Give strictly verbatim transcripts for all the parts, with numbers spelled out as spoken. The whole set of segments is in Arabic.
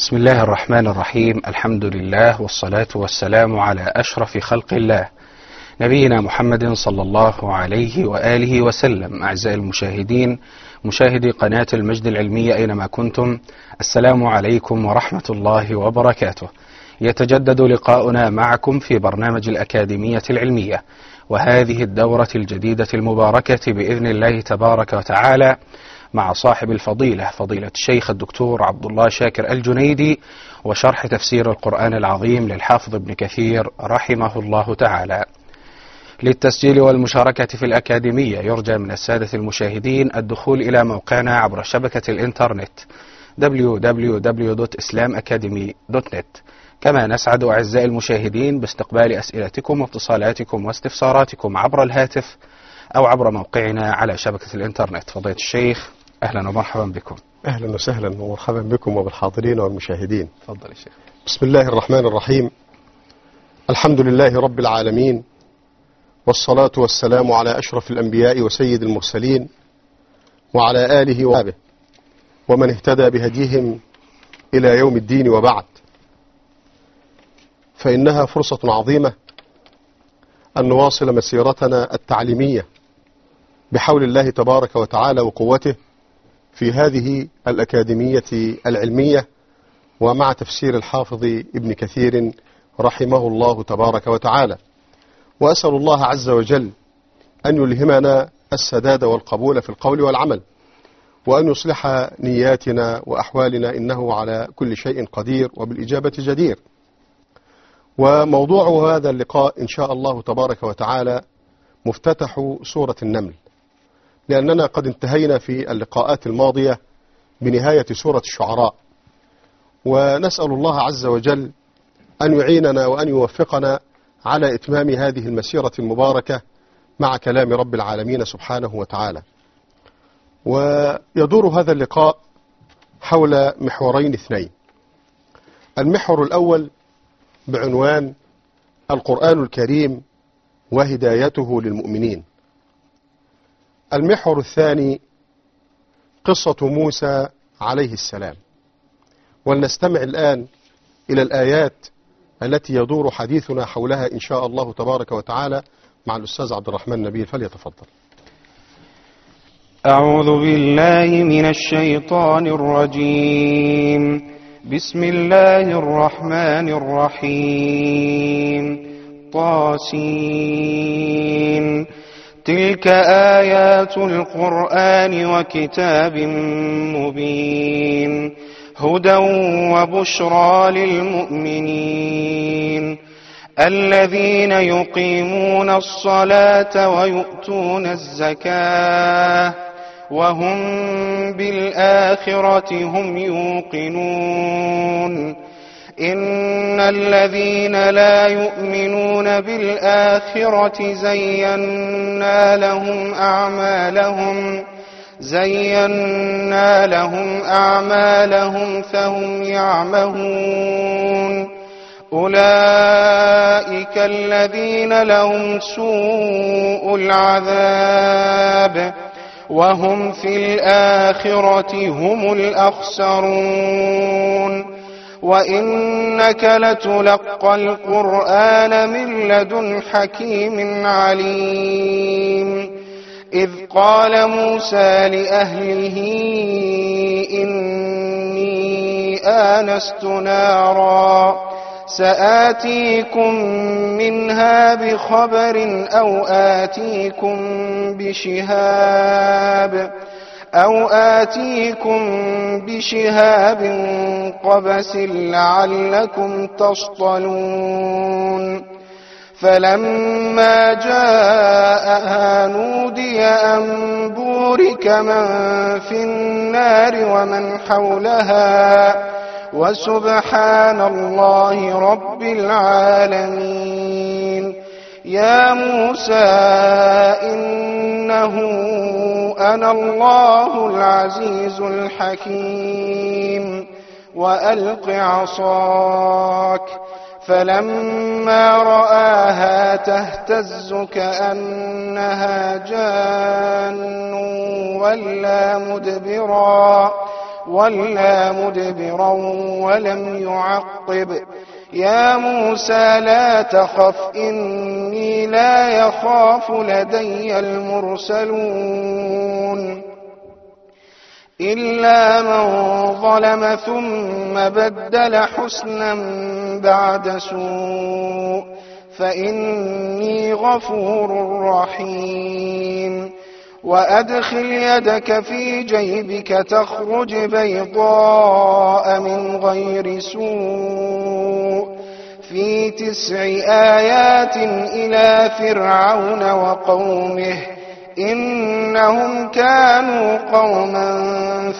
بسم الله الرحمن الرحيم. الحمد لله والصلاة والسلام على أشرف خلق الله نبينا محمد صلى الله عليه وآله وسلم. أعزائي المشاهدين، مشاهدي قناة المجد العلمية أينما كنتم، السلام عليكم ورحمة الله وبركاته. يتجدد لقاؤنا معكم في برنامج الأكاديمية العلمية، وهذه الدورة الجديدة المباركة بإذن الله تبارك وتعالى مع صاحب الفضيلة فضيلة الشيخ الدكتور عبد الله شاكر الجنيدي، وشرح تفسير القرآن العظيم للحافظ ابن كثير رحمه الله تعالى. للتسجيل والمشاركة في الأكاديمية يرجى من السادة المشاهدين الدخول إلى موقعنا عبر شبكة الإنترنت دبليو دبليو دبليو دوت إسلام أكاديمي دوت نت. كما نسعد أعزائي المشاهدين باستقبال أسئلتكم واتصالاتكم واستفساراتكم عبر الهاتف أو عبر موقعنا على شبكة الإنترنت. فضيلة الشيخ، أهلا ومرحبا بكم. أهلا وسهلا ومرحبا بكم وبالحاضرين والمشاهدين. تفضل يا شيخ. بسم الله الرحمن الرحيم. الحمد لله رب العالمين، والصلاة والسلام على أشرف الأنبياء وسيد المرسلين وعلى آله وصحبه ومن اهتدى بهديهم إلى يوم الدين، وبعد، فإنها فرصة عظيمة أن نواصل مسيرتنا التعليمية بحول الله تبارك وتعالى وقوته في هذه الأكاديمية العلمية، ومع تفسير الحافظ ابن كثير رحمه الله تبارك وتعالى. وأسأل الله عز وجل أن يلهمنا السداد والقبول في القول والعمل، وأن يصلح نياتنا وأحوالنا، إنه على كل شيء قدير وبالإجابة جدير. وموضوع هذا اللقاء إن شاء الله تبارك وتعالى مفتتح سورة النمل، لأننا قد انتهينا في اللقاءات الماضية بنهاية سورة الشعراء، ونسأل الله عز وجل أن يعيننا وأن يوفقنا على إتمام هذه المسيرة المباركة مع كلام رب العالمين سبحانه وتعالى. ويدور هذا اللقاء حول محورين اثنين. المحور الأول بعنوان القرآن الكريم وهدايته للمؤمنين. المحور الثاني قصة موسى عليه السلام. ولنستمع الآن إلى الآيات التي يدور حديثنا حولها إن شاء الله تبارك وتعالى مع الأستاذ عبد الرحمن نبيل، فليتفضل. أعوذ بالله من الشيطان الرجيم. بسم الله الرحمن الرحيم. طاسين. تلك آيات القرآن وكتاب مبين، هدى وبشرى للمؤمنين الذين يقيمون الصلاة ويؤتون الزكاة وهم بالآخرة هم يوقنون. إن الذين لا يؤمنون بالآخرة زينا لهم أعمالهم زينا لهم أعمالهم فهم يعمهون. أولئك الذين لهم سوء العذاب وهم في الآخرة هم الأخسرون. وإنك لتلقى القرآن من لدن حكيم عليم. إذ قال موسى لأهله إني آنست نارا سآتيكم منها بخبر أو آتيكم بشهاب أو آتيكم بشهاب قبس لعلكم تصطلون. فلما جاءها نودي أن بورك من في النار ومن حولها وسبحان الله رب العالمين. يا موسى إنه أنا الله العزيز الحكيم وألق عصاك. فلما رآها تهتز كأنها جان ولا مدبرا ولى مدبرا ولم يعقب. يا موسى لا تخف إني لا يخاف لدي المرسلون إلا من ظلم ثم بدل حسنا بعد سوء فإني غفور رحيم. وأدخل يدك في جيبك تخرج بيضاء من غير سوء في تسع آيات إلى فرعون وقومه إنهم كانوا قوما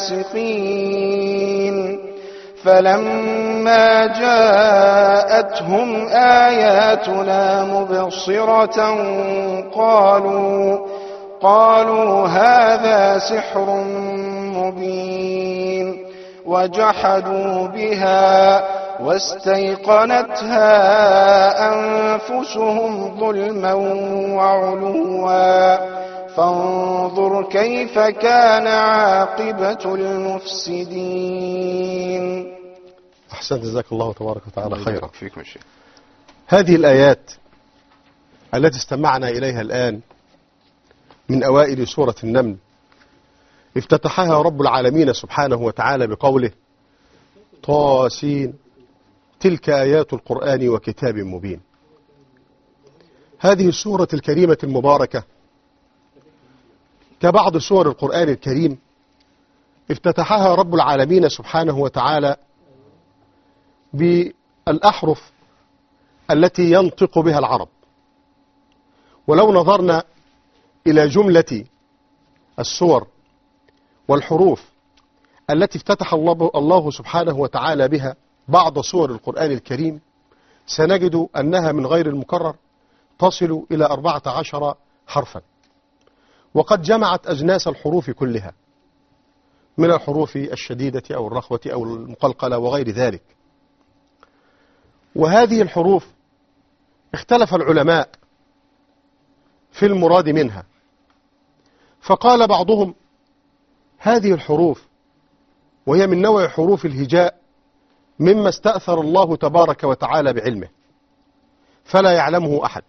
فاسقين. فلما جاءتهم آياتنا مبصرة قالوا قالوا هذا سحر مبين وجحدوا بها واستيقنتها أنفسهم ظلما وعلوا فانظر كيف كان عاقبة المفسدين. أحسنت، جزاك الله تبارك وتعالى خيرا. فيكم الشيء. هذه الآيات التي استمعنا إليها الآن من أوائل سورة النمل افتتحها رب العالمين سبحانه وتعالى بقوله طاسين تلك آيات القرآن وكتاب مبين. هذه السورة الكريمة المباركة كبعض سور القرآن الكريم افتتحها رب العالمين سبحانه وتعالى بالأحرف التي ينطق بها العرب. ولو نظرنا إلى جملة السور والحروف التي افتتح الله, الله سبحانه وتعالى بها بعض سور القرآن الكريم سنجد أنها من غير المكرر تصل إلى أربعة عشر حرفا، وقد جمعت أجناس الحروف كلها من الحروف الشديدة أو الرخوة أو المقلقلة وغير ذلك. وهذه الحروف اختلف العلماء في المراد منها، فقال بعضهم هذه الحروف وهي من نوع حروف الهجاء مما استأثر الله تبارك وتعالى بعلمه فلا يعلمه أحد.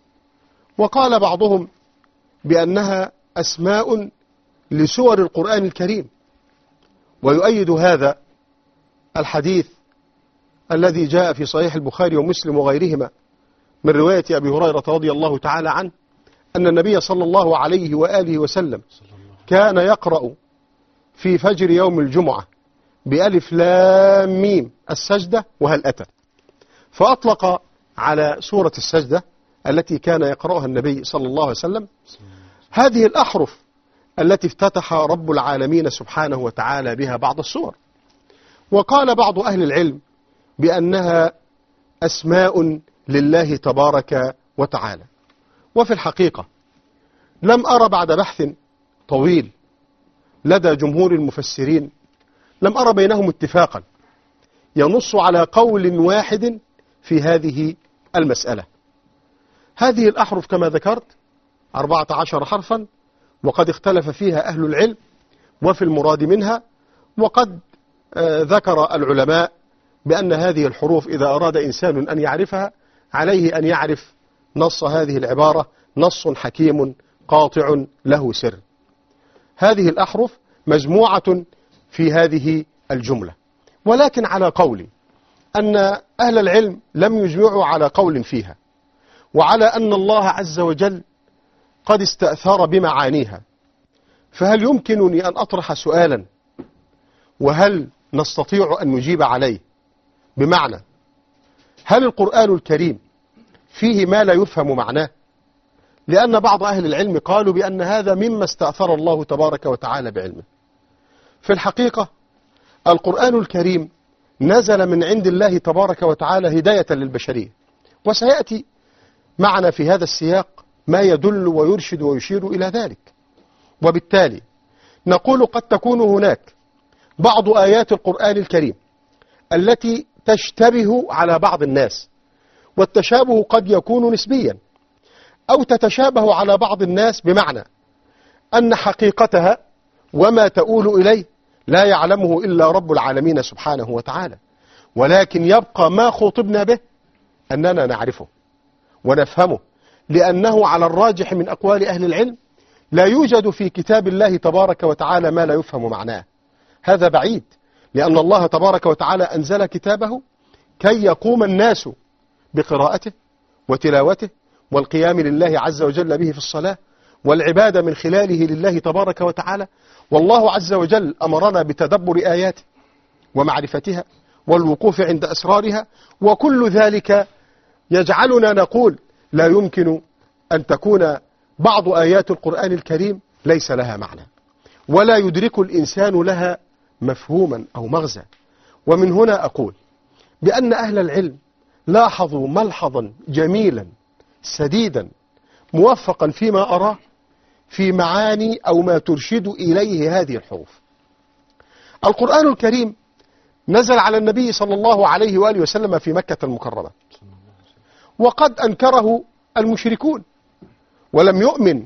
وقال بعضهم بأنها أسماء لسور القرآن الكريم، ويؤيد هذا الحديث الذي جاء في صحيح البخاري ومسلم وغيرهما من رواية أبي هريرة رضي الله تعالى عنه أن النبي صلى الله عليه وآله وسلم كان يقرأ في فجر يوم الجمعة بألف لام ميم السجدة وهل أتى، فأطلق على سورة السجدة التي كان يقرأها النبي صلى الله عليه وسلم هذه الأحرف التي افتتح رب العالمين سبحانه وتعالى بها بعض السور. وقال بعض أهل العلم بأنها أسماء لله تبارك وتعالى. وفي الحقيقة لم أرى بعد بحث طويل لدى جمهور المفسرين لم أرى بينهم اتفاقا ينص على قول واحد في هذه المسألة. هذه الأحرف كما ذكرت أربعة عشر حرفا، وقد اختلف فيها أهل العلم وفي المراد منها. وقد ذكر العلماء بأن هذه الحروف إذا أراد إنسان أن يعرفها عليه أن يعرف نص هذه العبارة نص حكيم قاطع له سر. هذه الأحرف مجموعة في هذه الجملة، ولكن على قول أن أهل العلم لم يجمعوا على قول فيها، وعلى أن الله عز وجل قد استأثر بمعانيها. فهل يمكنني أن أطرح سؤالا وهل نستطيع أن نجيب عليه؟ بمعنى هل القرآن الكريم فيه ما لا يفهم معناه؟ لأن بعض أهل العلم قالوا بأن هذا مما استأثر الله تبارك وتعالى بعلمه. في الحقيقة القرآن الكريم نزل من عند الله تبارك وتعالى هداية للبشرية، وسيأتي معنا في هذا السياق ما يدل ويرشد ويشير إلى ذلك. وبالتالي نقول قد تكون هناك بعض آيات القرآن الكريم التي تشتبه على بعض الناس، والتشابه قد يكون نسبيا، أو تتشابه على بعض الناس بمعنى أن حقيقتها وما تؤول إليه لا يعلمه إلا رب العالمين سبحانه وتعالى، ولكن يبقى ما خطبنا به أننا نعرفه ونفهمه، لأنه على الراجح من أقوال أهل العلم لا يوجد في كتاب الله تبارك وتعالى ما لا يفهم معناه. هذا بعيد، لأن الله تبارك وتعالى أنزل كتابه كي يقوم الناس بقراءته وتلاوته والقيام لله عز وجل به في الصلاة والعبادة من خلاله لله تبارك وتعالى. والله عز وجل أمرنا بتدبر آياته ومعرفتها والوقوف عند أسرارها، وكل ذلك يجعلنا نقول لا يمكن أن تكون بعض آيات القرآن الكريم ليس لها معنى ولا يدرك الإنسان لها مفهوما أو مغزى. ومن هنا أقول بأن أهل العلم لاحظوا ملحظا جميلا سديدا موفقا فيما أراه في معاني أو ما ترشد إليه هذه الحروف. القرآن الكريم نزل على النبي صلى الله عليه وآله وسلم في مكة المكرمة، وقد أنكره المشركون ولم يؤمن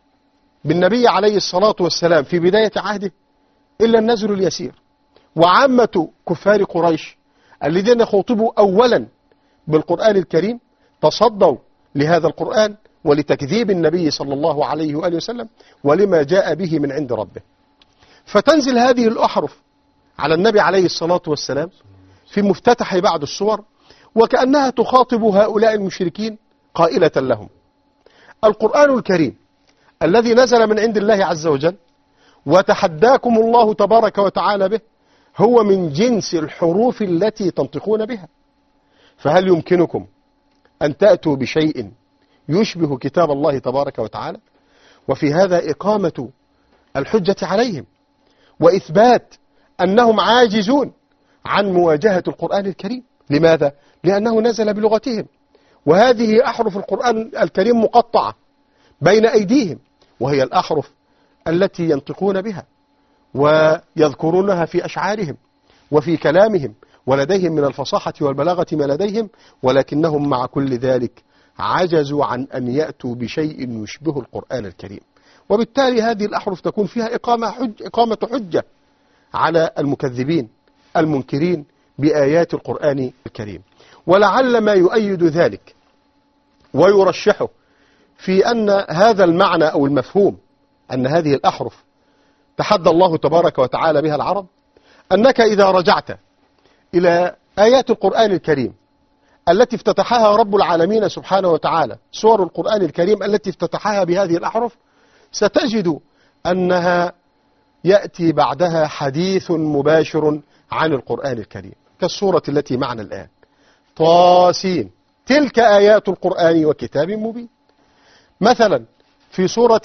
بالنبي عليه الصلاة والسلام في بداية عهده إلا النزل اليسير. وعامة كفار قريش الذين خاطبوا أولا بالقرآن الكريم تصدوا لهذا القرآن ولتكذيب النبي صلى الله عليه وآله وسلم ولما جاء به من عند ربه، فتنزل هذه الأحرف على النبي عليه الصلاة والسلام في مفتتح بعض السور، وكأنها تخاطب هؤلاء المشركين قائلة لهم: القرآن الكريم الذي نزل من عند الله عز وجل وتحداكم الله تبارك وتعالى به هو من جنس الحروف التي تنطقون بها، فهل يمكنكم أن تأتوا بشيء يشبه كتاب الله تبارك وتعالى؟ وفي هذا إقامة الحجة عليهم وإثبات أنهم عاجزون عن مواجهة القرآن الكريم. لماذا؟ لأنه نزل بلغتهم، وهذه أحرف القرآن الكريم مقطعة بين أيديهم، وهي الأحرف التي ينطقون بها ويذكرونها في أشعارهم وفي كلامهم، ولديهم من الفصاحة والبلاغة ما لديهم، ولكنهم مع كل ذلك عجزوا عن أن يأتوا بشيء يشبه القرآن الكريم. وبالتالي هذه الأحرف تكون فيها إقامة, حج إقامة حجة على المكذبين المنكرين بآيات القرآن الكريم. ولعل ما يؤيد ذلك ويرشحه في أن هذا المعنى أو المفهوم أن هذه الأحرف تحدى الله تبارك وتعالى بها العرب، أنك إذا رجعت إلى آيات القرآن الكريم التي افتتحها رب العالمين سبحانه وتعالى، سور القرآن الكريم التي افتتحها بهذه الأحرف، ستجد أنها يأتي بعدها حديث مباشر عن القرآن الكريم، كالسورة التي معنا الآن: طاسين تلك آيات القرآن وكتاب مبين. مثلا في سورة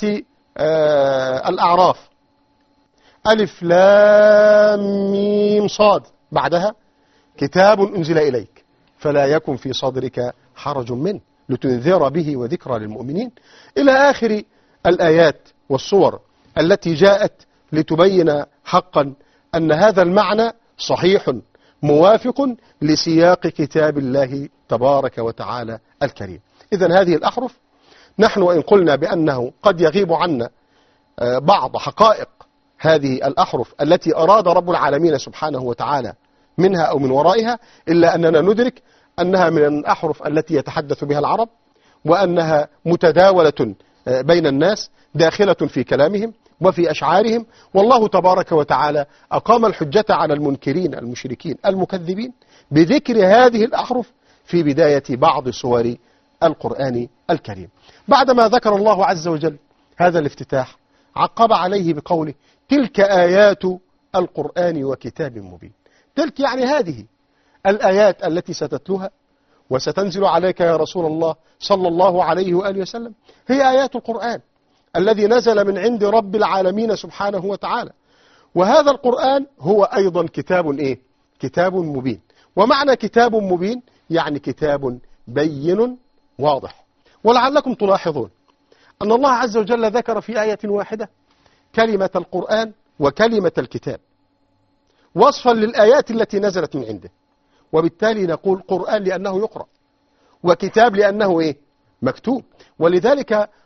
آه الأعراف: ألف لام ميم صاد، بعدها كتاب أنزل إليك فلا يكن في صدرك حرج منه لتنذر به وذكرى للمؤمنين، إلى آخر الآيات والصور التي جاءت لتبين حقا أن هذا المعنى صحيح موافق لسياق كتاب الله تبارك وتعالى الكريم. إذن هذه الأحرف نحن وإن قلنا بأنه قد يغيب عنا بعض حقائق هذه الأحرف التي أراد رب العالمين سبحانه وتعالى منها أو من ورائها، إلا أننا ندرك أنها من الأحرف التي يتحدث بها العرب، وأنها متداولة بين الناس داخلة في كلامهم وفي أشعارهم. والله تبارك وتعالى أقام الحجة على المنكرين المشركين المكذبين بذكر هذه الأحرف في بداية بعض سور القرآن الكريم. بعدما ذكر الله عز وجل هذا الافتتاح عقب عليه بقوله: تلك آيات القرآن وكتاب مبين. تلك يعني هذه الآيات التي ستتلوها وستنزل عليك يا رسول الله صلى الله عليه وآله وسلم هي آيات القرآن الذي نزل من عند رب العالمين سبحانه وتعالى. وهذا القرآن هو أيضا كتاب إيه؟ كتاب مبين. ومعنى كتاب مبين يعني كتاب بين واضح. ولعلكم تلاحظون أن الله عز وجل ذكر في آية واحدة كلمة القرآن وكلمة الكتاب وصفا للآيات التي نزلت من عنده، وبالتالي نقول قرآن لأنه يقرأ، وكتاب لأنه إيه؟ مكتوب. ولذلك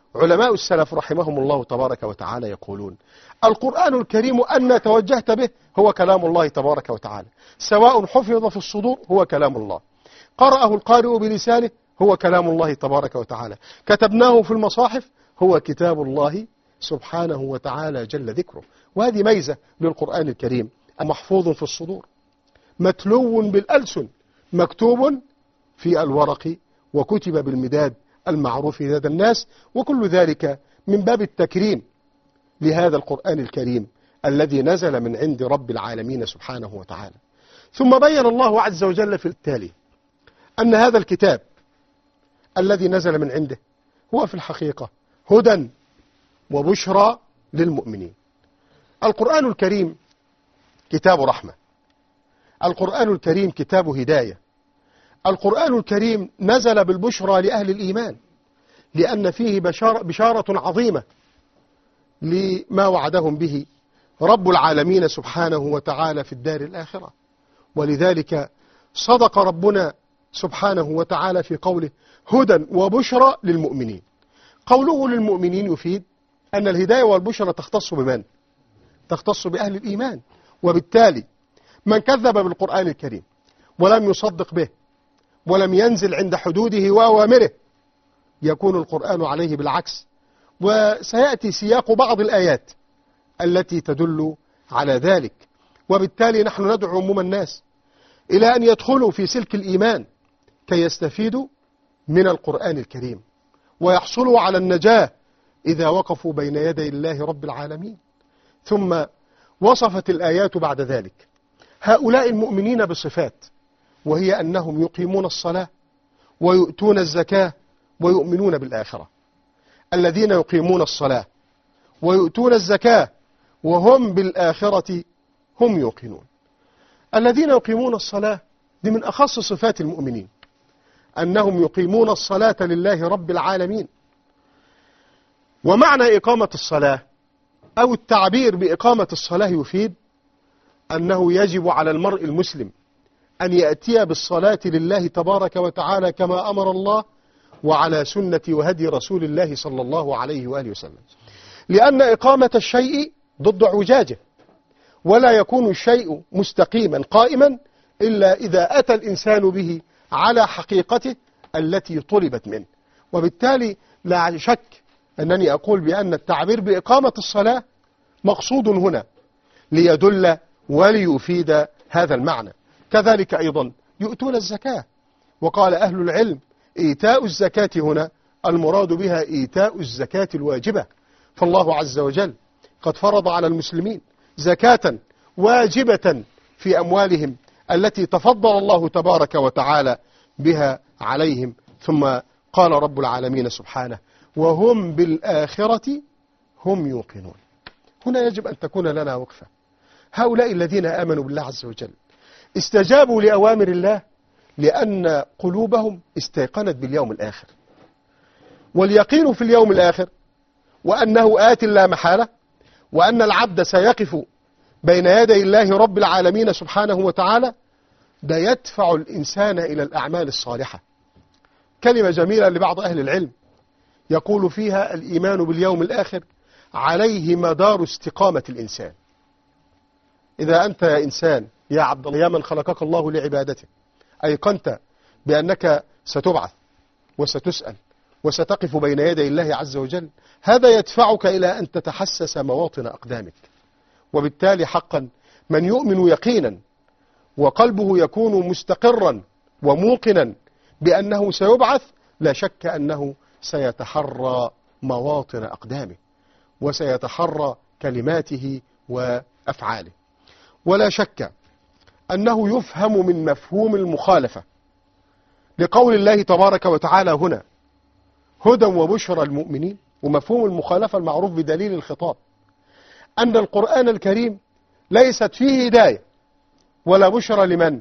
علماء السلف رحمهم الله تبارك وتعالى يقولون القرآن الكريم أن توجهت به هو كلام الله تبارك وتعالى، سواء حفظ في الصدور هو كلام الله، قرأه القارئ بلسانه هو كلام الله تبارك وتعالى، كتبناه في المصاحف هو كتاب الله سبحانه وتعالى جل ذكره. وهذه ميزة للقرآن الكريم، محفوظ في الصدور، متلو بالألسن، مكتوب في الورق، وكتب بالمداد المعروف لدى الناس، وكل ذلك من باب التكريم لهذا القرآن الكريم الذي نزل من عند رب العالمين سبحانه وتعالى. ثم بين الله عز وجل في التالي أن هذا الكتاب الذي نزل من عنده هو في الحقيقة هدى وبشرى للمؤمنين. القرآن الكريم كتاب رحمة، القرآن الكريم كتاب هداية، القرآن الكريم نزل بالبشرى لأهل الإيمان، لأن فيه بشارة, بشارة عظيمة لما وعدهم به رب العالمين سبحانه وتعالى في الدار الآخرة. ولذلك صدق ربنا سبحانه وتعالى في قوله هدى وبشرى للمؤمنين. قوله للمؤمنين يفيد أن الهداية والبشرى تختص بمن؟ تختص بأهل الإيمان. وبالتالي من كذب بالقرآن الكريم ولم يصدق به ولم ينزل عند حدوده وأوامره يكون القرآن عليه بالعكس. وسيأتي سياق بعض الآيات التي تدل على ذلك. وبالتالي نحن ندعو عموم الناس إلى أن يدخلوا في سلك الإيمان كي يستفيدوا من القرآن الكريم ويحصلوا على النجاة إذا وقفوا بين يدي الله رب العالمين. ثم وصفت الآيات بعد ذلك هؤلاء المؤمنين بصفات، وهي أنهم يقيمون الصلاة ويؤتون الزكاة ويؤمنون بالآخرة. الذين يقيمون الصلاة ويؤتون الزكاة وهم بالآخرة هم يوقنون. الذين يقيمون الصلاة دي من أخص صفات المؤمنين، أنهم يقيمون الصلاة لله رب العالمين. ومعنى إقامة الصلاة أو التعبير بإقامة الصلاة يفيد أنه يجب على المرء المسلم أن يأتي بالصلاة لله تبارك وتعالى كما أمر الله وعلى سنة وهدي رسول الله صلى الله عليه وآله وسلم، لأن إقامة الشيء ضد اعوجاجه، ولا يكون الشيء مستقيما قائما إلا إذا أتى الإنسان به على حقيقته التي طلبت منه. وبالتالي لا شك أنني أقول بأن التعبير بإقامة الصلاة مقصود هنا ليدل وليفيد هذا المعنى. كذلك أيضا يؤتون الزكاة، وقال أهل العلم إيتاء الزكاة هنا المراد بها إيتاء الزكاة الواجبة، فالله عز وجل قد فرض على المسلمين زكاة واجبة في أموالهم التي تفضل الله تبارك وتعالى بها عليهم. ثم قال رب العالمين سبحانه وهم بالآخرة هم يوقنون. هنا يجب أن تكون لنا وقفة. هؤلاء الذين آمنوا بالله عز وجل استجابوا لأوامر الله لأن قلوبهم استيقنت باليوم الآخر، واليقين في اليوم الآخر وأنه آت لا محالة، وأن العبد سيقف بين يدي الله رب العالمين سبحانه وتعالى، ده يدفع الإنسان إلى الأعمال الصالحة. كلمة جميلة لبعض أهل العلم يقول فيها الإيمان باليوم الآخر عليه مدار استقامة الإنسان. إذا أنت يا إنسان يا عبد الله يا من خلقك الله لعبادته أيقنت بأنك ستبعث وستسأل وستقف بين يدي الله عز وجل، هذا يدفعك إلى أن تتحسس مواطن أقدامك. وبالتالي حقا من يؤمن يقينا وقلبه يكون مستقرا وموقنا بأنه سيبعث، لا شك أنه سيتحرى مواطن أقدامه وسيتحرى كلماته وأفعاله. ولا شك أنه يفهم من مفهوم المخالفة لقول الله تبارك وتعالى هنا هدى وبشرى المؤمنين، ومفهوم المخالفة المعروف بدليل الخطاب أن القرآن الكريم ليست فيه هداية ولا بشرى لمن؟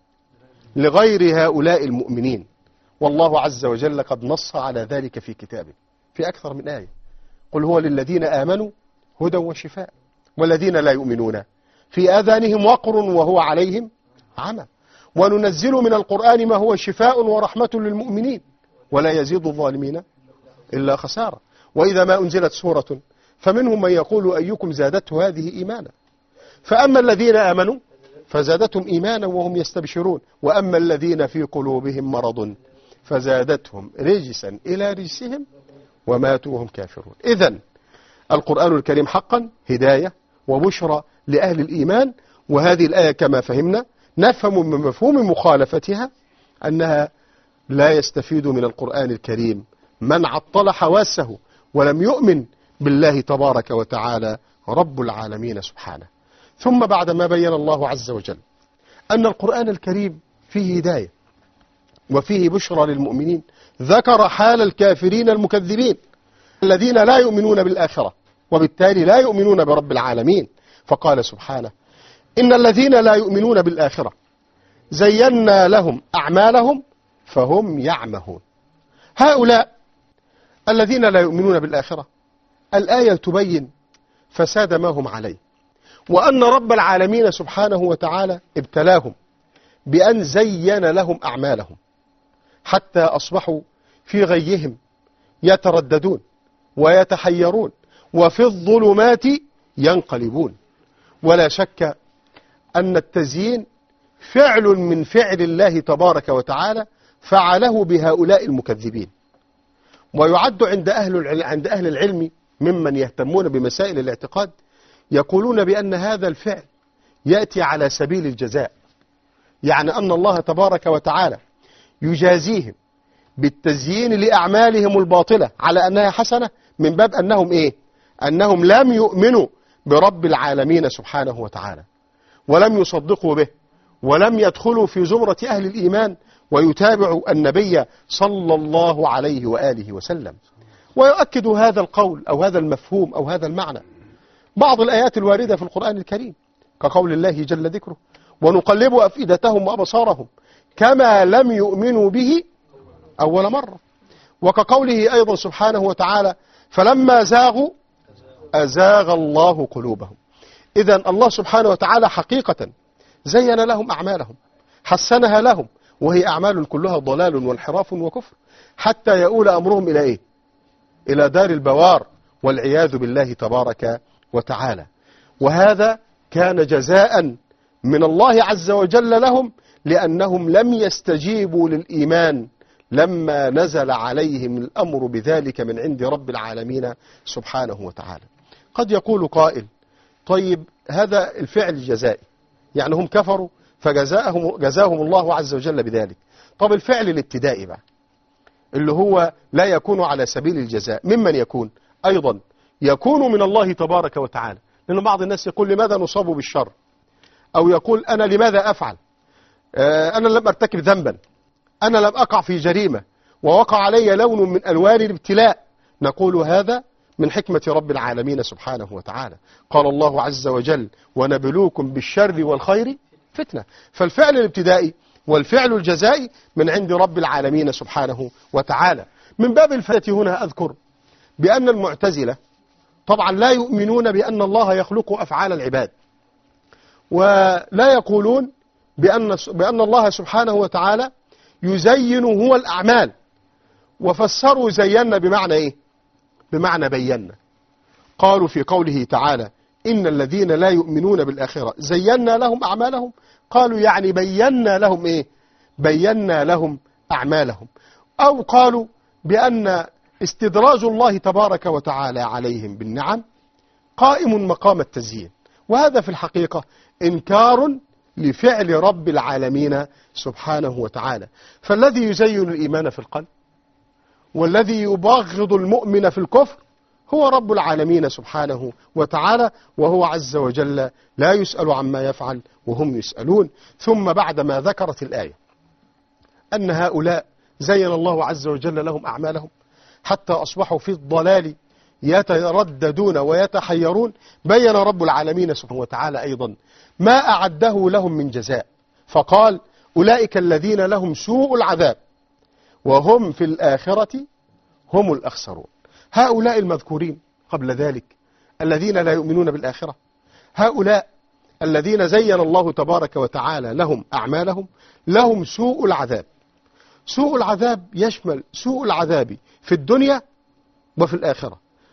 لغير هؤلاء المؤمنين. والله عز وجل قد نص على ذلك في كتابه في أكثر من آية. قل هو للذين آمنوا هدى وشفاء والذين لا يؤمنون في آذانهم وقر وهو عليهم عمى وننزل من القرآن ما هو شفاء ورحمة للمؤمنين ولا يزيد الظالمين إلا خسارة. وإذا ما أنزلت سورة فمنهم من يقول أيكم زادته هذه إيمانا، فأما الذين آمنوا فزادتهم إيمانا وهم يستبشرون، وأما الذين في قلوبهم مرض فزادتهم رجسا إلى رجسهم وماتوا وهم كافرون. إذن القرآن الكريم حقا هداية وبشرى لأهل الإيمان، وهذه الآية كما فهمنا نفهم من مفهوم مخالفتها أنها لا يستفيد من القرآن الكريم من عطل حواسه ولم يؤمن بالله تبارك وتعالى رب العالمين سبحانه. ثم بعد ما بين الله عز وجل أن القرآن الكريم فيه هداية وفيه بشرى للمؤمنين، ذكر حال الكافرين المكذبين الذين لا يؤمنون بالآخرة وبالتالي لا يؤمنون برب العالمين، فقال سبحانه إن الذين لا يؤمنون بالآخرة زينا لهم أعمالهم فهم يعمهون. هؤلاء الذين لا يؤمنون بالآخرة الآية تبين فساد ما هم عليه، وأن رب العالمين سبحانه وتعالى ابتلاهم بأن زين لهم أعمالهم حتى أصبحوا في غيهم يترددون ويتحيرون وفي الظلمات ينقلبون. ولا شك أن التزيين فعل من فعل الله تبارك وتعالى فعله بهؤلاء المكذبين، ويعد عند أهل عند أهل العلم ممن يهتمون بمسائل الاعتقاد يقولون بأن هذا الفعل يأتي على سبيل الجزاء، يعني أن الله تبارك وتعالى يجازيهم بالتزيين لأعمالهم الباطلة على أنها حسنة من باب أنهم إيه؟ أنهم لم يؤمنوا برب العالمين سبحانه وتعالى ولم يصدقوا به ولم يدخلوا في زمرة أهل الإيمان ويتابعوا النبي صلى الله عليه وآله وسلم. ويؤكد هذا القول أو هذا المفهوم أو هذا المعنى بعض الآيات الواردة في القرآن الكريم كقول الله جل ذكره ونقلب أفئدتهم وأبصارهم كما لم يؤمنوا به أول مرة، وكقوله أيضا سبحانه وتعالى فلما زاغوا أزاغ الله قلوبهم. إذن الله سبحانه وتعالى حقيقة زين لهم أعمالهم حسنها لهم، وهي أعمال كلها ضلال وانحراف وكفر حتى يؤول أمرهم إلى إيه؟ إلى دار البوار والعياذ بالله تبارك وتعالى. وهذا كان جزاء من الله عز وجل لهم لأنهم لم يستجيبوا للإيمان لما نزل عليهم الأمر بذلك من عند رب العالمين سبحانه وتعالى. قد يقول قائل طيب هذا الفعل الجزائي، يعني هم كفروا فجزاهم جزاهم الله عز وجل بذلك. طب الفعل الابتدائي بقى اللي هو لا يكون على سبيل الجزاء ممن يكون؟ أيضا يكون من الله تبارك وتعالى، لأن بعض الناس يقول لماذا نصاب بالشر، أو يقول أنا لماذا أفعل، أنا لم أرتكب ذنبا، أنا لم أقع في جريمة ووقع علي لون من ألوان الابتلاء. نقول هذا من حكمة رب العالمين سبحانه وتعالى. قال الله عز وجل ونبلوكم بالشر والخير فتنة. فالفعل الابتدائي والفعل الجزائي من عند رب العالمين سبحانه وتعالى. من باب الفائدة هنا أذكر بأن المعتزلة طبعا لا يؤمنون بأن الله يخلق أفعال العباد، ولا يقولون بأن, بأن الله سبحانه وتعالى يزين هو الأعمال، وفسروا زينا بمعنى إيه؟ بمعنى بينا. قالوا في قوله تعالى إن الذين لا يؤمنون بالآخرة زينا لهم أعمالهم، قالوا يعني بينا لهم إيه؟ بينا لهم أعمالهم. أو قالوا بأن استدراج الله تبارك وتعالى عليهم بالنعم قائم مقام التزيين، وهذا في الحقيقة إنكار لفعل رب العالمين سبحانه وتعالى. فالذي يزين الإيمان في القلب والذي يبغض المؤمن في الكفر هو رب العالمين سبحانه وتعالى، وهو عز وجل لا يسأل عما يفعل وهم يسألون. ثم بعدما ذكرت الآية أن هؤلاء زين الله عز وجل لهم أعمالهم حتى أصبحوا في الضلال يترددون ويتحيرون، بين رب العالمين سبحانه وتعالى أيضا ما أعده لهم من جزاء، فقال أولئك الذين لهم سوء العذاب وهم في الآخرة هم الأخسرون. هؤلاء المذكورين قبل ذلك الذين لا يؤمنون بالآخرة، هؤلاء الذين زين الله تبارك وتعالى لهم أعمالهم لهم سوء العذاب. سوء العذاب يشمل سوء العذاب في الدنيا وفي الآخرة.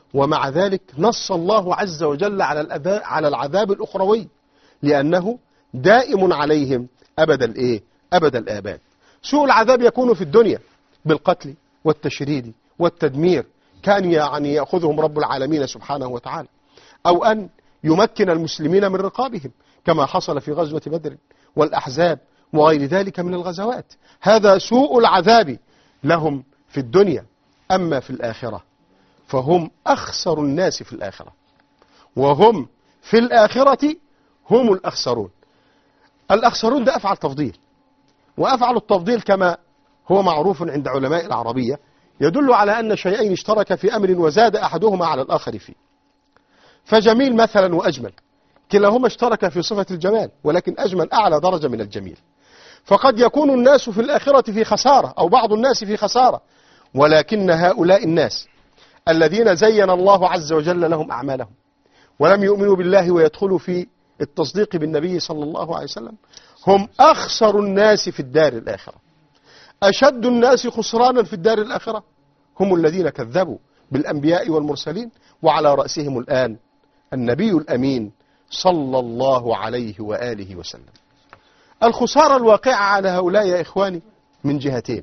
ومع ذلك نص الله عز وجل على على العذاب الأخروي، لأنه دائم عليهم أبد الإيه؟ أبد الآباد. سوء العذاب يكون في الدنيا بالقتل والتشريد والتدمير، كان يعني يأخذهم رب العالمين سبحانه وتعالى، أو أن يمكن المسلمين من رقابهم كما حصل في غزوة بدر والأحزاب وغير ذلك من الغزوات. هذا سوء العذاب لهم في الدنيا. أما في الآخرة فهم أخسر الناس في الآخرة، وهم في الآخرة هم الأخسرون. الأخسرون ده أفعل تفضيل، وأفعل التفضيل كما هو معروف عند علماء العربية يدل على أن شيئين اشترك في أمر وزاد أحدهما على الآخر فيه. فجميل مثلا وأجمل كلاهما اشترك في صفة الجمال، ولكن أجمل أعلى درجة من الجميل. فقد يكون الناس في الآخرة في خسارة، أو بعض الناس في خسارة، ولكن هؤلاء الناس الذين زين الله عز وجل لهم أعمالهم ولم يؤمنوا بالله ويدخلوا في التصديق بالنبي صلى الله عليه وسلم هم أخسر الناس في الدار الآخرة. أشد الناس خسرانا في الدار الآخرة هم الذين كذبوا بالأنبياء والمرسلين، وعلى رأسهم الآن النبي الأمين صلى الله عليه وآله وسلم. الخسارة الواقعة على هؤلاء يا إخواني من جهتين،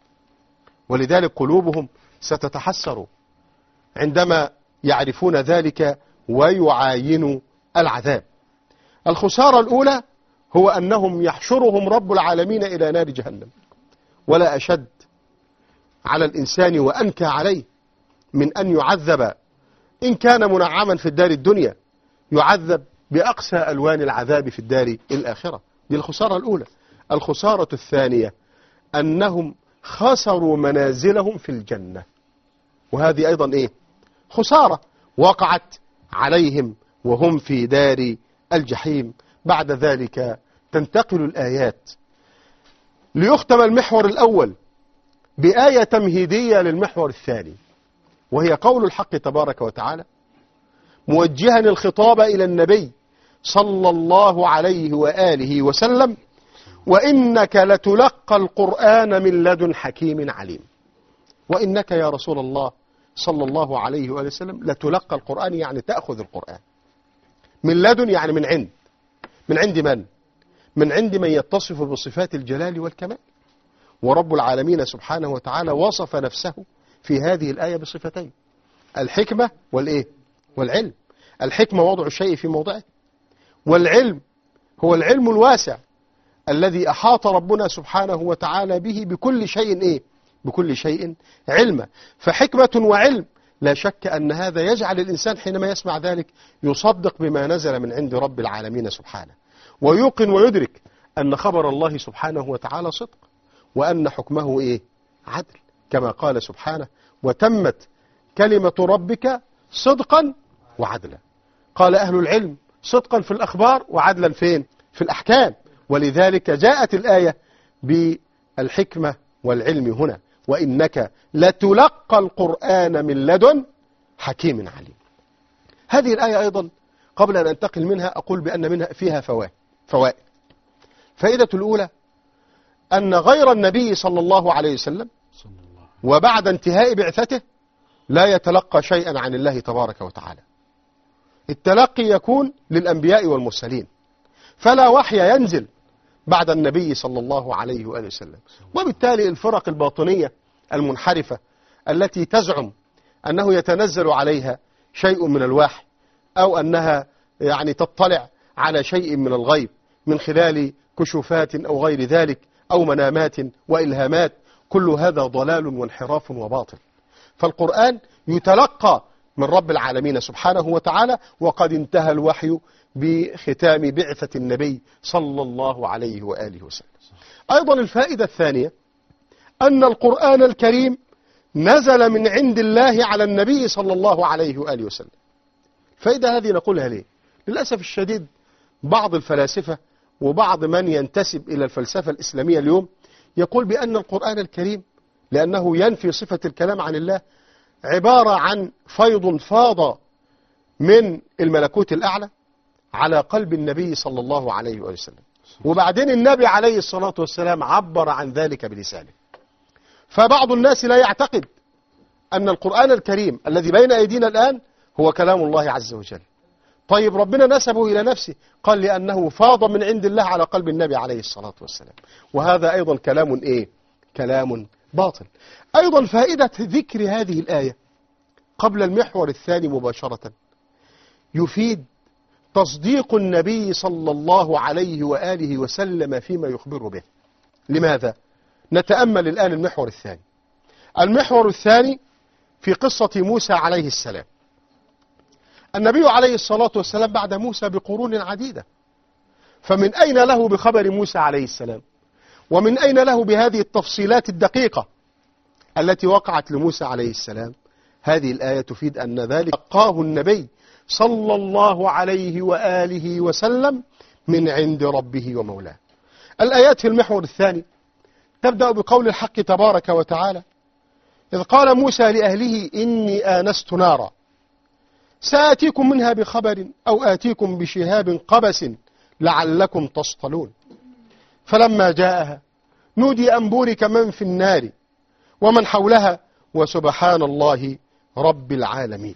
ولذلك قلوبهم ستتحسر عندما يعرفون ذلك ويعاينوا العذاب. الخسارة الأولى هو أنهم يحشرهم رب العالمين إلى نار جهنم، ولا أشد على الإنسان وأنكى عليه من أن يعذب إن كان منعما في الدار الدنيا، يعذب بأقسى ألوان العذاب في الدار الآخرة. دي الخسارة الأولى. الخسارة الثانية أنهم خسروا منازلهم في الجنة، وهذه أيضا إيه؟ خسارة وقعت عليهم وهم في دار الجحيم. بعد ذلك تنتقل الآيات ليختم المحور الأول بآية تمهيدية للمحور الثاني، وهي قول الحق تبارك وتعالى موجها الخطاب إلى النبي صلى الله عليه وآله وسلم: وإنك لتلقى القرآن من لدن حكيم عليم. وإنك يا رسول الله صلى الله عليه وآله وسلم لتلقى القرآن، يعني تأخذ القرآن من لدن، يعني من عند. من عند من؟ من عند من يتصف بصفات الجلال والكمال. ورب العالمين سبحانه وتعالى وصف نفسه في هذه الآية بصفتين: الحكمة والإيه؟ والعلم. الحكمة وضع الشيء في موضعه، والعلم هو العلم الواسع الذي أحاط ربنا سبحانه وتعالى به بكل شيء إيه؟ بكل شيء علما. فحكمة وعلم لا شك أن هذا يجعل الإنسان حينما يسمع ذلك يصدق بما نزل من عند رب العالمين سبحانه، ويوقن ويدرك أن خبر الله سبحانه وتعالى صدق، وأن حكمه إيه؟ عدل، كما قال سبحانه: وتمت كلمة ربك صدقا وعدلا. قال أهل العلم: صدقا في الأخبار وعدلا فين؟ في الأحكام. ولذلك جاءت الآية بالحكمة والعلم هنا: وإنك لتلقى القرآن من لدن حكيم عليم. هذه الآية أيضا قبل أن أنتقل منها أقول بأن منها فيها فوائد. فوائد فائدة الأولى أن غير النبي صلى الله عليه وسلم وبعد انتهاء بعثته لا يتلقى شيئا عن الله تبارك وتعالى. التلقي يكون للأنبياء والمرسلين، فلا وحي ينزل بعد النبي صلى الله عليه وآله وسلم. وبالتالي الفرق الباطنية المنحرفة التي تزعم أنه يتنزل عليها شيء من الوحي، أو أنها يعني تطلع على شيء من الغيب من خلال كشوفات أو غير ذلك أو منامات وإلهامات، كل هذا ضلال وانحراف وباطل. فالقرآن يتلقى من رب العالمين سبحانه وتعالى، وقد انتهى الوحي بختام بعثة النبي صلى الله عليه وآله وسلم. أيضا الفائدة الثانية أن القرآن الكريم نزل من عند الله على النبي صلى الله عليه وآله وسلم. الفائدة هذه نقولها ليه؟ للأسف الشديد بعض الفلاسفة وبعض من ينتسب إلى الفلسفة الإسلامية اليوم يقول بأن القرآن الكريم لأنه ينفي صفة الكلام عن الله عبارة عن فيض فاض من الملكوت الأعلى على قلب النبي صلى الله عليه وسلم، وبعدين النبي عليه الصلاة والسلام عبر عن ذلك بلسانه. فبعض الناس لا يعتقد أن القرآن الكريم الذي بين أيدينا الآن هو كلام الله عز وجل. طيب ربنا نسبه إلى نفسه، قال لأنه فاض من عند الله على قلب النبي عليه الصلاة والسلام، وهذا أيضا كلام إيه؟ كلام باطل. أيضا فائدة ذكر هذه الآية قبل المحور الثاني مباشرة يفيد تصديق النبي صلى الله عليه وآله وسلم فيما يخبر به. لماذا؟ نتأمل الآن المحور الثاني. المحور الثاني في قصة موسى عليه السلام. النبي عليه الصلاة والسلام بعد موسى بقرون عديدة، فمن أين له بخبر موسى عليه السلام؟ ومن أين له بهذه التفصيلات الدقيقة التي وقعت لموسى عليه السلام؟ هذه الآية تفيد أن ذلك لقاه النبي صلى الله عليه وآله وسلم من عند ربه ومولاه. الآيات في المحور الثاني تبدأ بقول الحق تبارك وتعالى: إذ قال موسى لأهله إني آنست نارا سآتيكم منها بخبر أو آتيكم بشهاب قبس لعلكم تصطلون فلما جاءها نودي أن بورك من في النار ومن حولها وسبحان الله رب العالمين.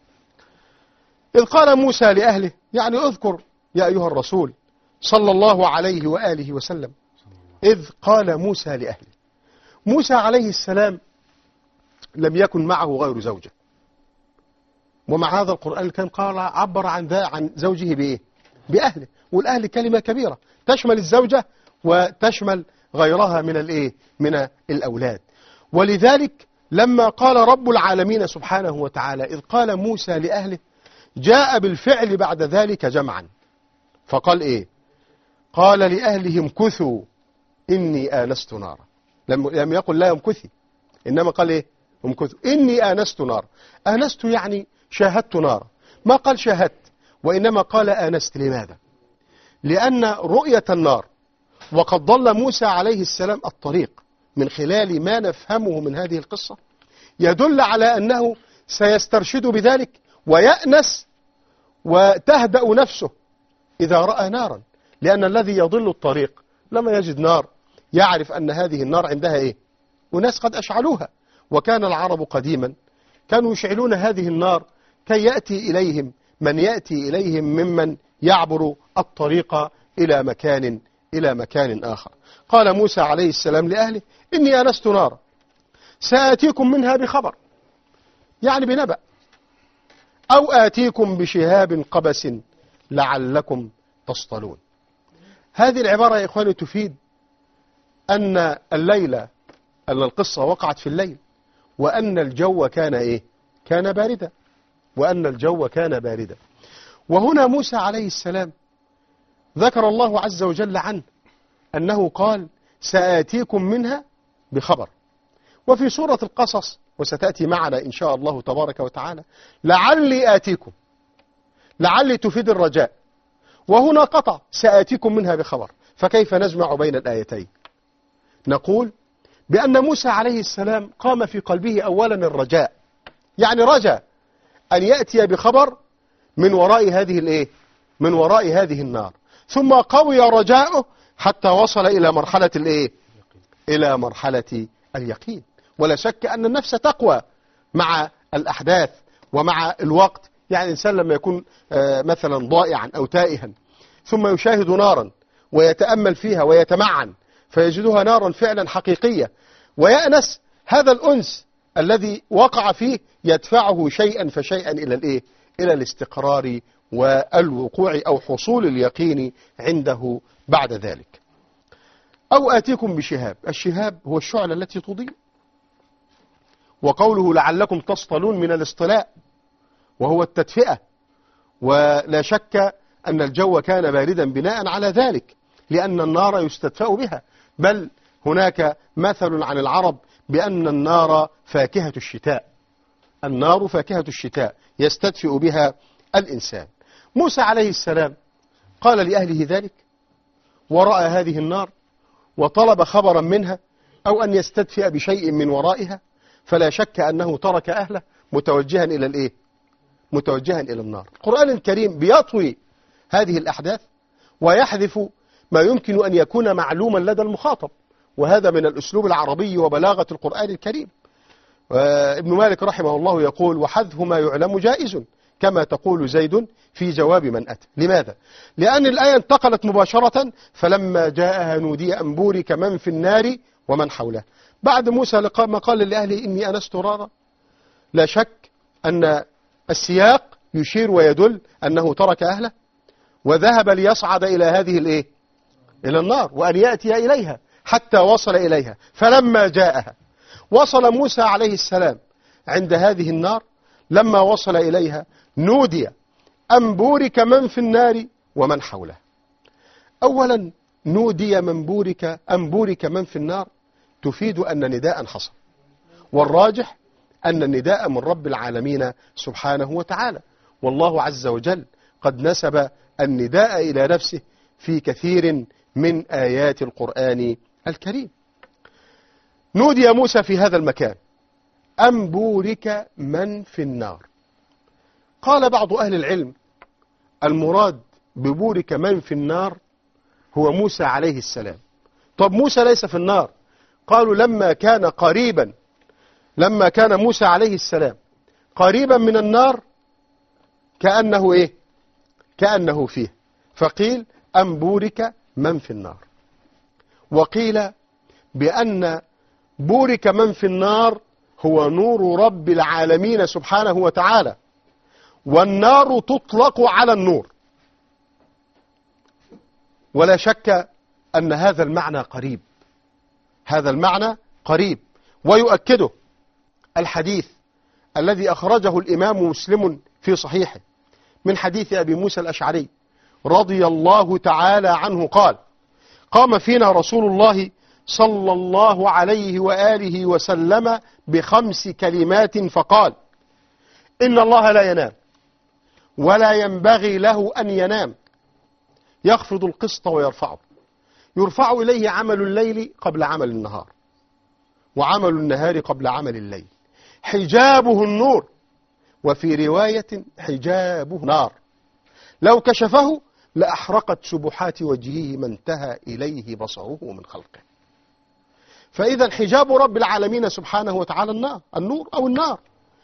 إذ قال موسى لأهله، يعني اذكر يا أيها الرسول صلى الله عليه وآله وسلم، إذ قال موسى لأهله. موسى عليه السلام لم يكن معه غير زوجة، ومع هذا القرآن الكريم قال عبر عن ذا عن زوجه بإيه؟ بأهله. والأهل كلمة كبيرة تشمل الزوجة وتشمل غيرها من الإيه؟ من الأولاد. ولذلك لما قال رب العالمين سبحانه وتعالى إذ قال موسى لأهله، جاء بالفعل بعد ذلك جمعا، فقال إيه؟ قال لأهلهم امكثوا إني آنست نارا. لم لم يقل لا يمكثي، إنما قال إيه؟ امكثوا إني آنست نارا. آنست يعني شاهدت نارا، ما قال شاهدت، وإنما قال آنست. لماذا؟ لأن رؤية النار، وقد ضل موسى عليه السلام الطريق من خلال ما نفهمه من هذه القصة، يدل على أنه سيسترشد بذلك ويأنس وتهدأ نفسه إذا رأى نارا، لأن الذي يضل الطريق لما يجد نار يعرف أن هذه النار عندها إيه؟ وناس قد أشعلوها. وكان العرب قديما كانوا يشعلون هذه النار كي يأتي إليهم من يأتي إليهم ممن يعبر الطريق إلى مكان إلى مكان آخر. قال موسى عليه السلام لأهله إني آنست نارا سآتيكم منها بخبر، يعني بنبأ، أو آتيكم بشهاب قبس لعلكم تصطلون. هذه العبارة يا إخواني تفيد أن الليلة أن القصة وقعت في الليل، وأن الجو كان إيه؟ كان باردا، وأن الجو كان باردا. وهنا موسى عليه السلام ذكر الله عز وجل عنه أنه قال سآتيكم منها بخبر. وفي سورة القصص وستأتي معنا إن شاء الله تبارك وتعالى لعلي آتيكم، لعلي تفيد الرجاء، وهنا قطع سآتيكم منها بخبر. فكيف نجمع بين الآيتين؟ نقول بأن موسى عليه السلام قام في قلبه أولا الرجاء، يعني رجا أن يأتي بخبر من وراء هذه الإيه؟ من وراء هذه النار، ثم قوي رجاؤه حتى وصل إلى مرحلة الإيه؟ إلى مرحلة اليقين. ولا شك أن النفس تقوى مع الأحداث ومع الوقت. يعني الإنسان لما يكون مثلا ضائعا أو تائها ثم يشاهد نارا ويتأمل فيها ويتمعن فيجدها نارا فعلا حقيقية ويأنس، هذا الأنس الذي وقع فيه يدفعه شيئا فشيئا إلى الإيه؟ إلى الاستقرار والوقوع أو حصول اليقين عنده بعد ذلك. أو آتيكم بشهاب، الشهاب هو الشعلة التي تضيء، وقوله لعلكم تصطلون من الاصطلاء وهو التدفئة. ولا شك أن الجو كان باردا بناء على ذلك، لأن النار يستدفأ بها. بل هناك مثل عن العرب بأن النار فاكهة الشتاء، النار فاكهة الشتاء يستدفئ بها الإنسان. موسى عليه السلام قال لأهله ذلك ورأى هذه النار وطلب خبرا منها أو أن يستدفئ بشيء من ورائها، فلا شك أنه ترك أهله متوجها إلى الإيه؟ متوجها إلى النار. القرآن الكريم بيطوي هذه الأحداث ويحذف ما يمكن أن يكون معلوما لدى المخاطب، وهذا من الأسلوب العربي وبلاغة القرآن الكريم. ابن مالك رحمه الله يقول وحذف ما يعلم جائز كما تقول زيد في جواب من أتى. لماذا؟ لأن الآية انتقلت مباشرة فلما جاءها نودي أن بورك من في النار ومن حوله. بعد موسى ما قال لأهله إني أنست نارا، لا شك أن السياق يشير ويدل أنه ترك أهله وذهب ليصعد إلى هذه الإيه؟ إلى النار، وأن يأتي إليها حتى وصل إليها. فلما جاءها وصل موسى عليه السلام عند هذه النار، لما وصل إليها نودي أن بورك من في النار ومن حوله. أولا نودي من بورك أن بورك من في النار تفيد أن نداء حصل، والراجح أن النداء من رب العالمين سبحانه وتعالى، والله عز وجل قد نسب النداء إلى نفسه في كثير من آيات القرآن الكريم. نودي موسى في هذا المكان أن بورك من في النار. قال بعض أهل العلم المراد ببورك من في النار هو موسى عليه السلام. طب موسى ليس في النار. قالوا لما كان قريبا لما كان موسى عليه السلام قريبا من النار كأنه إيه؟ كأنه فيه، فقيل أن بورك من في النار. وقيل بأن بورك من في النار هو نور رب العالمين سبحانه وتعالى، والنار تطلق على النور، ولا شك أن هذا المعنى قريب هذا المعنى قريب ويؤكده الحديث الذي أخرجه الإمام مسلم في صحيحه من حديث أبي موسى الأشعري رضي الله تعالى عنه قال قام فينا رسول الله صلى الله عليه وآله وسلم بخمس كلمات فقال إن الله لا ينام ولا ينبغي له أن ينام، يخفض القسط ويرفعه، يرفع إليه عمل الليل قبل عمل النهار، وعمل النهار قبل عمل الليل، حجابه النور، وفي رواية حجابه نار، لو كشفه لأحرقت سبحات وجهه ما انتهى إليه بصره من خلقه. فإذا حجاب رب العالمين سبحانه وتعالى النار النور أو النار.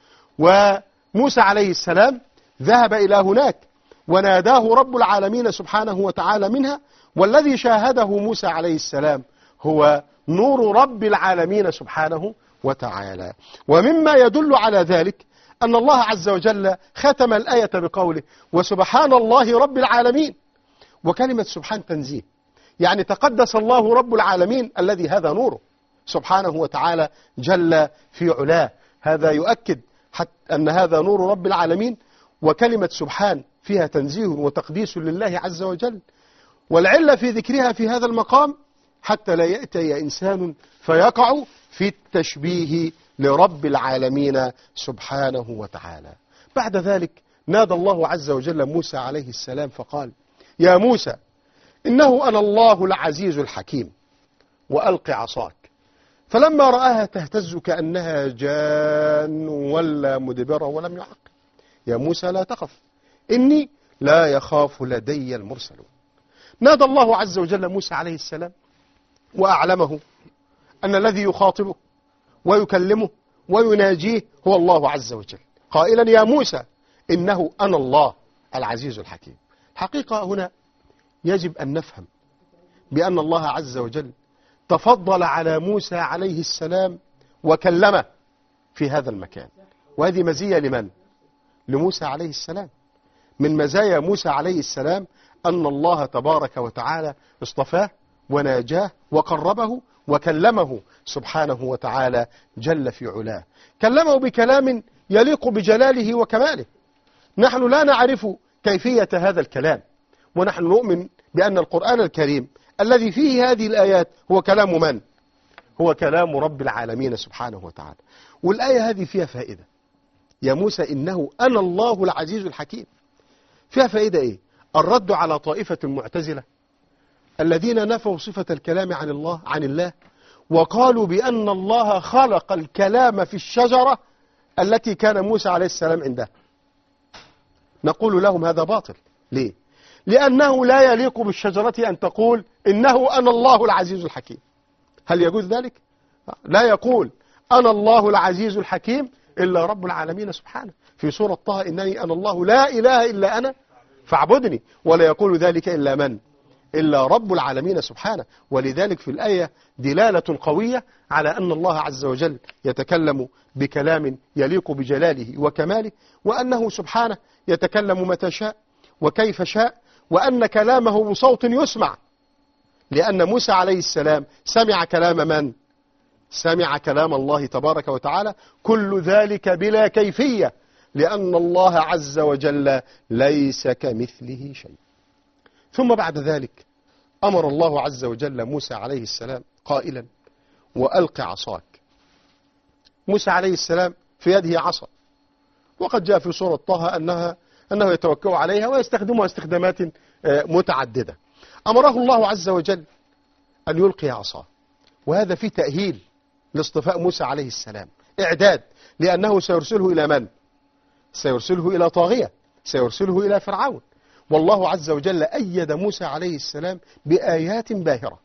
وموسى عليه السلام ذهب إلى هناك وناداه رب العالمين سبحانه وتعالى منها، والذي شاهده موسى عليه السلام هو نور رب العالمين سبحانه وتعالى. ومما يدل على ذلك أن الله عز وجل ختم الآية بقوله وسبحان الله رب العالمين، وكلمة سبحان تنزيه، يعني تقدس الله رب العالمين الذي هذا نوره سبحانه وتعالى جل في علاه. هذا يؤكد حتى أن هذا نور رب العالمين، وكلمة سبحان فيها تنزيه وتقديس لله عز وجل. والعلة في ذكرها في هذا المقام حتى لا يأتي إنسان فيقع في التشبيه لرب العالمين سبحانه وتعالى. بعد ذلك نادى الله عز وجل موسى عليه السلام فقال يا موسى إنه أنا الله العزيز الحكيم وألق عصاك، فلما رآها تهتز كأنها جان ولا مدبرة ولم يعقب. يا موسى لا تخف إني لا يخاف لدي المرسلون. نادى الله عز وجل موسى عليه السلام وأعلمه أن الذي يخاطبه ويكلمه ويناجيه هو الله عز وجل، قائلا يا موسى إنه أنا الله العزيز الحكيم. حقيقة هنا يجب أن نفهم بأن الله عز وجل تفضل على موسى عليه السلام وكلمه في هذا المكان، وهذه مزية لمن؟ لموسى عليه السلام. من مزايا موسى عليه السلام أن الله تبارك وتعالى اصطفاه وناجاه وقربه وكلمه سبحانه وتعالى جل في علاه، كلمه بكلام يليق بجلاله وكماله. نحن لا نعرف كيفية هذا الكلام، ونحن نؤمن بأن القرآن الكريم الذي فيه هذه الآيات هو كلام من؟ هو كلام رب العالمين سبحانه وتعالى. والآية هذه فيها فائدة، يا موسى إنه أنا الله العزيز الحكيم. فيها فائدة إيه؟ الرد على طائفة المعتزلة الذين نفوا صفة الكلام عن الله عن الله وقالوا بأن الله خلق الكلام في الشجرة التي كان موسى عليه السلام عندها. نقول لهم هذا باطل. ليه؟ لأنه لا يليق بالشجرة أن تقول إنه أنا الله العزيز الحكيم. هل يجوز ذلك؟ لا يقول أنا الله العزيز الحكيم إلا رب العالمين سبحانه. في سورة طه إنني أنا الله لا إله إلا أنا فاعبدني، ولا يقول ذلك إلا من؟ إلا رب العالمين سبحانه. ولذلك في الآية دلالة قوية على أن الله عز وجل يتكلم بكلام يليق بجلاله وكماله، وأنه سبحانه يتكلم متى شاء وكيف شاء، وأن كلامه بصوت يسمع، لأن موسى عليه السلام سمع كلام من؟ سمع كلام الله تبارك وتعالى، كل ذلك بلا كيفية، لأن الله عز وجل ليس كمثله شيء. ثم بعد ذلك أمر الله عز وجل موسى عليه السلام قائلا وألق عصاك. موسى عليه السلام في يده عصا، وقد جاء في سورة طه أنها أنه يتوكل عليها ويستخدمها استخدامات متعددة. أمره الله عز وجل أن يلقي عصاه، وهذا فيه تأهيل لاصطفاء موسى عليه السلام، إعداد، لأنه سيرسله إلى من؟ سيرسله إلى طاغية، سيرسله إلى فرعون. والله عز وجل أيد موسى عليه السلام بآيات باهرة.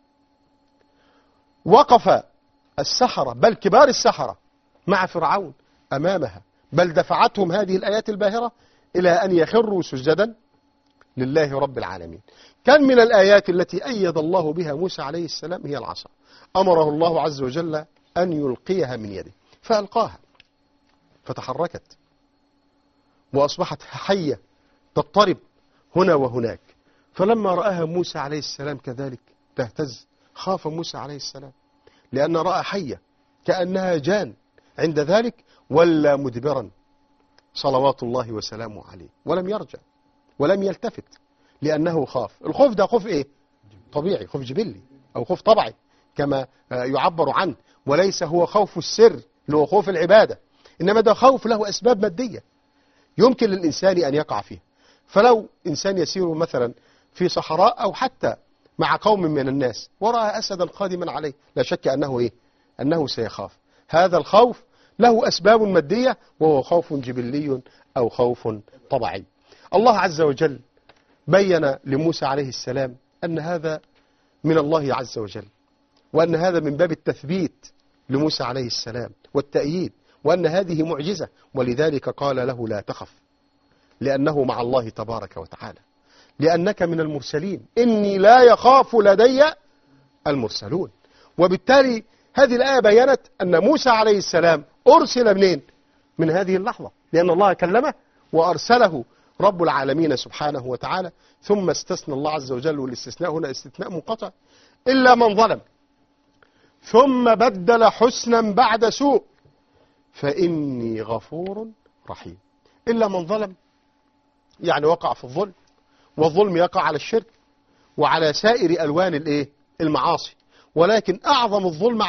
وقف السحرة بل كبار السحرة مع فرعون أمامها، بل دفعتهم هذه الآيات الباهرة إلى أن يخروا سجدا لله رب العالمين. كان من الآيات التي أيد الله بها موسى عليه السلام هي العصا. أمره الله عز وجل أن يلقيها من يده، فألقاها فتحركت وأصبحت حية تضطرب هنا وهناك. فلما رآها موسى عليه السلام كذلك تهتز، خاف موسى عليه السلام لأن رأى حية كأنها جان. عند ذلك ولى مدبرا صلوات الله وسلامه عليه، ولم يرجع ولم يلتفت، لأنه خاف. الخوف ده خوف إيه؟ طبيعي، خوف جبلي أو خوف طبعي كما يعبر عنه، وليس هو خوف السر اللي هو خوف العبادة، إنما ده خوف له أسباب مادية يمكن للإنسان أن يقع فيه. فلو إنسان يسير مثلا في صحراء أو حتى مع قوم من الناس ورأى أسدا قادما عليه، لا شك أنه إيه؟ أنه سيخاف. هذا الخوف له أسباب مادية، وهو خوف جبلي أو خوف طبيعي. الله عز وجل بين لموسى عليه السلام أن هذا من الله عز وجل، وأن هذا من باب التثبيت لموسى عليه السلام والتأييد، وأن هذه معجزة. ولذلك قال له لا تخف، لأنه مع الله تبارك وتعالى، لأنك من المرسلين، إني لا يخاف لدي المرسلون. وبالتالي هذه الآية بيّنت أن موسى عليه السلام أرسل منين؟ من هذه اللحظة، لأن الله كلمه وأرسله رب العالمين سبحانه وتعالى. ثم استثنى الله عز وجل، والاستثناء هنا استثناء منقطع، إلا من ظلم ثم بدل حسنا بعد سوء فإني غفور رحيم. إلا من ظلم يعني وقع في الظلم، والظلم يقع على الشرك وعلى سائر ألوان الإيه؟ المعاصي، ولكن أعظم الظلم